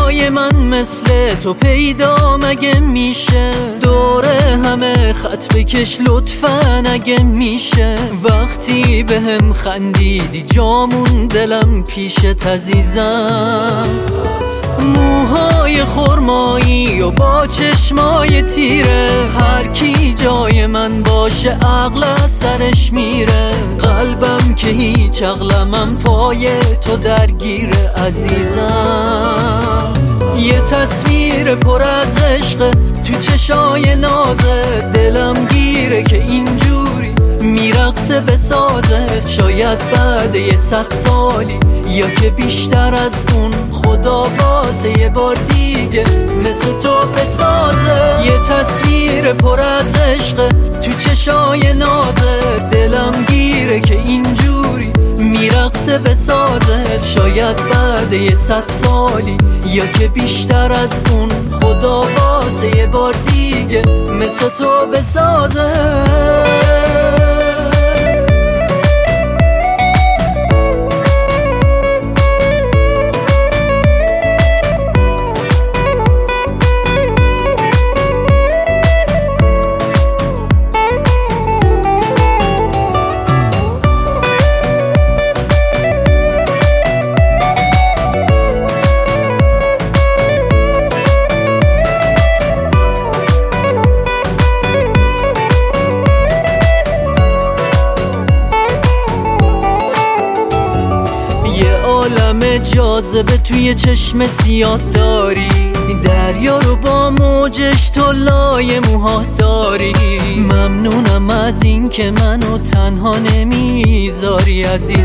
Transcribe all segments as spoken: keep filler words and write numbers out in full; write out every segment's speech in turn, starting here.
جای من مثل تو پیدا مگه میشه؟ دوره همه خط بکش لطفا اگه میشه. وقتی به هم خندیدی جامون دلم پیشت عزیزم. موهای خرمایی و با چشمای تیره، هر کی جای من باشه عقل از سرش میره. قلبم که هیچ عقلمم پای تو درگیره عزیزم. یه تصویر پر از عشق تو چشای نازت، دلم گیره که اینجوری میرقصه به سازت. شاید بعد یه صد سالی یا که بیشتر از اون، خدا واسه یه بار دیگه مثل تو بسازه. یه تصویر پر از عشق تو چشای نازت، دلم گیره که اینجوری میرقصه به سازت. شاید بعد یه صد سالی یا که بیشتر از اون، خدا واسه یه بار دیگه مثل تو بسازه. عالم جاذبه توی چشم سیاه داری، دریا رو با موجش تو لای موهات داری. ممنونم از این که منو تنها نمیذاری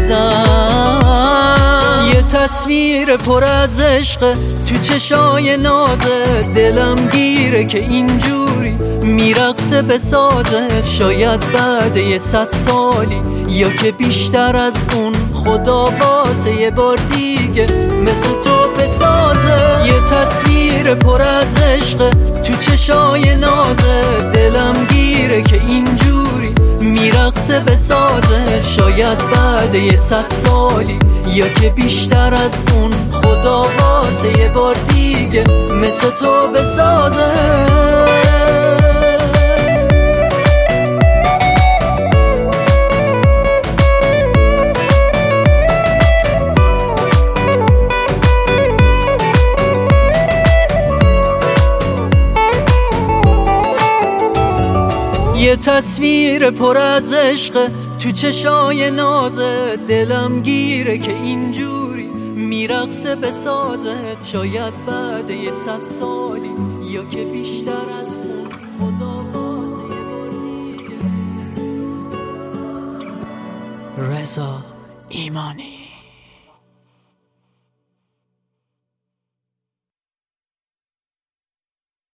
عزیزم. یه تصویر پر از عشق تو چشای نازت، دلم گیره که اینجوری میرقصه به سازت. شاید بعد یه صد سالی یا که بیشتر از اون، خدا واسه یه بار دیگه مثل تو بسازه. یه تصویر پر از عشق تو چشای نازت، دلم گیره که اینجوری میرقصه به سازت. شاید بعد یه صد سالی یا که بیشتر از اون، خدا واسه یه بار دیگه مثل تو بسازه. یه تصویر پر از عشق تو چشای نازت، دلم گیره که اینجوری میرقصه به سازت. شاید بعد یه صد سالی یا که بیشتر از اون، خدا واسه یه بار دیگه. رضا ایمانی.